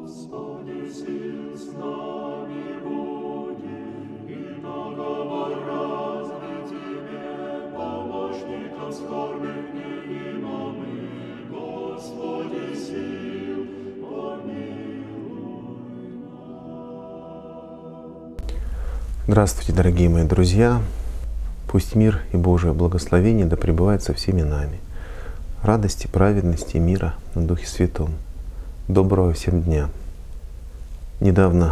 Господи, сил с нами буди, и наговор разве Тебе, помощником скорбных невидимых, Господи, сил, помилуй нас. Здравствуйте, дорогие мои друзья! Пусть мир и Божие благословение да пребывает со всеми нами. Радости, праведности, мира на Духе Святом. Доброго всем дня! Недавно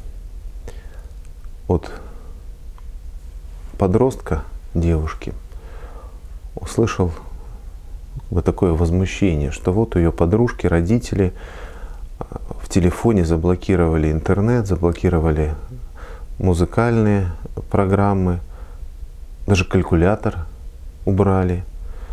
от подростка, девушки, услышал вот такое возмущение, что вот у ее подружки, родители в телефоне заблокировали интернет, заблокировали музыкальные программы, даже калькулятор убрали.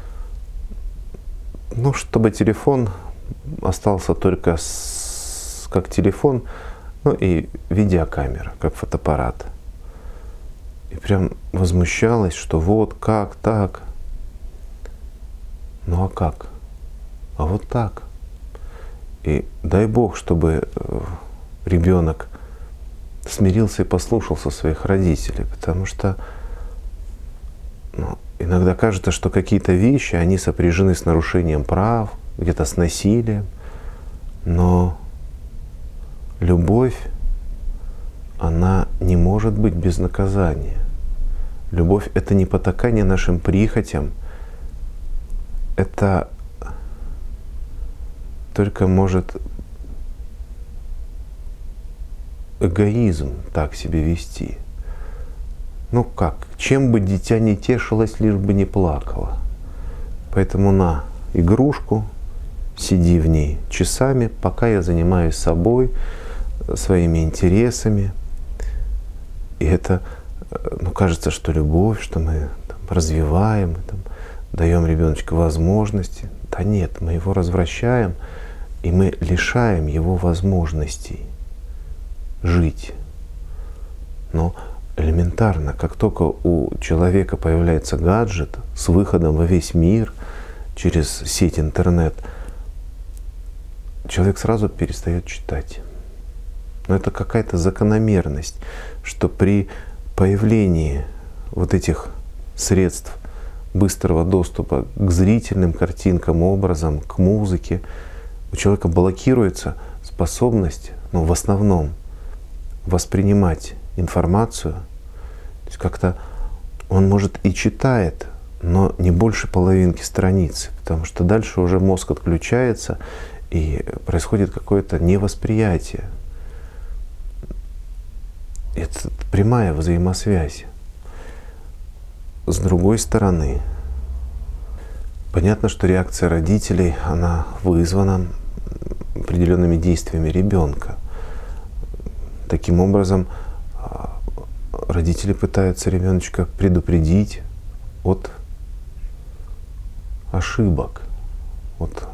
Ну, чтобы телефон остался только как телефон, ну и видеокамера, как фотоаппарат. И прям возмущалась, что вот как так. Ну а как? А вот так. И дай Бог, чтобы ребенок смирился и послушался своих родителей, потому что иногда кажется, что какие-то вещи, они сопряжены с нарушением прав, где-то с насилием, но любовь, она не может быть без наказания. Любовь — это не потакание нашим прихотям, это только может эгоизм так себя вести. Ну как? Чем бы дитя не тешилось, лишь бы не плакало. Поэтому на игрушку, сиди в ней часами, пока я занимаюсь собой, своими интересами. И это, кажется, что любовь, что мы развиваем, даем ребеночку возможности. Да нет, мы его развращаем, и мы лишаем его возможностей жить. Но элементарно, как только у человека появляется гаджет с выходом во весь мир через сеть интернет, человек сразу перестает читать. Но это какая-то закономерность, что при появлении вот этих средств быстрого доступа к зрительным картинкам, образам, к музыке, у человека блокируется способность, в основном, воспринимать информацию. То есть как-то он, может, и читает, но не больше половинки страницы, потому что дальше уже мозг отключается и происходит какое-то невосприятие. Это прямая взаимосвязь. С другой стороны, понятно, что реакция родителей, она вызвана определенными действиями ребенка. Таким образом, родители пытаются ребеночка предупредить от ошибок, от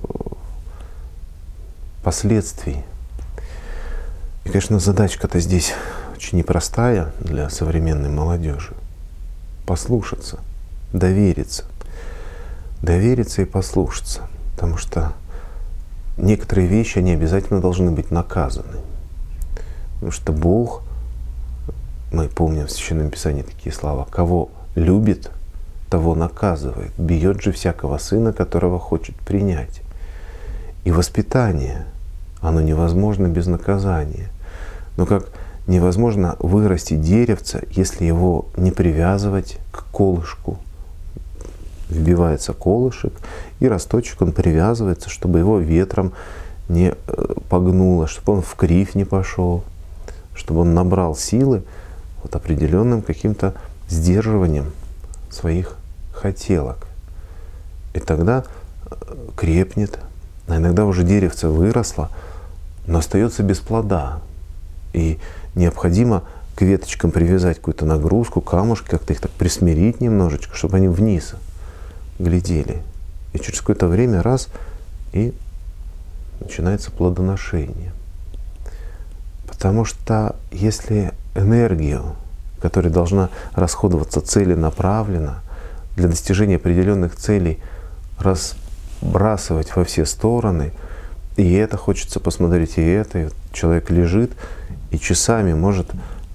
последствий. И, конечно, задачка-то здесь очень непростая для современной молодежи. Послушаться, довериться. Довериться и послушаться. Потому что некоторые вещи, они обязательно должны быть наказаны. Потому что Бог, мы помним в Священном Писании такие слова: кого любит, того наказывает. Бьет же всякого сына, которого хочет принять. И воспитание, оно невозможно без наказания. Но как невозможно вырастить деревце, если его не привязывать к колышку. Вбивается колышек, и росточек, он привязывается, чтобы его ветром не погнуло, чтобы он в кривь не пошел, чтобы он набрал силы определенным каким-то сдерживанием своих хотелок. И тогда крепнет, а иногда уже деревце выросло, но остается без плода. И необходимо к веточкам привязать какую-то нагрузку, камушки, как-то их так присмирить немножечко, чтобы они вниз глядели. И через какое-то время и начинается плодоношение. Потому что если энергию, которая должна расходоваться целенаправленно для достижения определенных целей, разбрасывать во все стороны, И это хочется посмотреть, и это. И вот человек лежит и часами может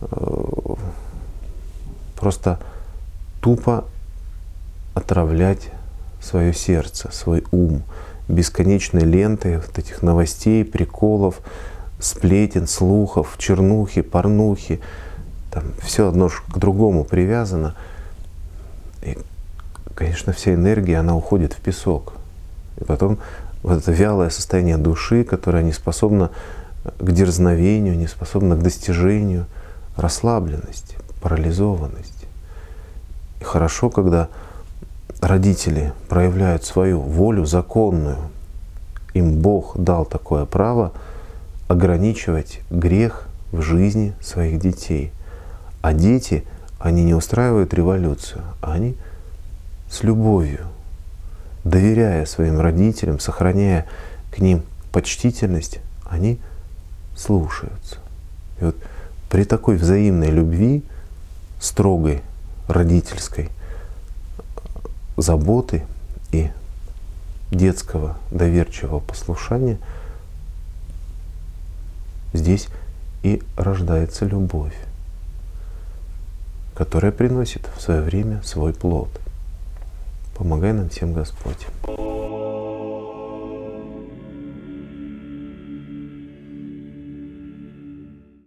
просто тупо отравлять свое сердце, свой ум бесконечной лентой вот этих новостей, приколов, сплетен, слухов, чернухи, порнухи. Там все одно к другому привязано. И, конечно, вся энергия, она уходит в песок. И потом вот это вялое состояние души, которое не способно к дерзновению, не способно к достижению, расслабленность, парализованность. И хорошо, когда родители проявляют свою волю законную. Им Бог дал такое право ограничивать грех в жизни своих детей. А дети, они не устраивают революцию, а они с любовью, доверяя своим родителям, сохраняя к ним почтительность, они слушаются. И вот при такой взаимной любви, строгой родительской заботы и детского доверчивого послушания здесь и рождается любовь, которая приносит в свое время свой плод. Помогай нам всем, Господь.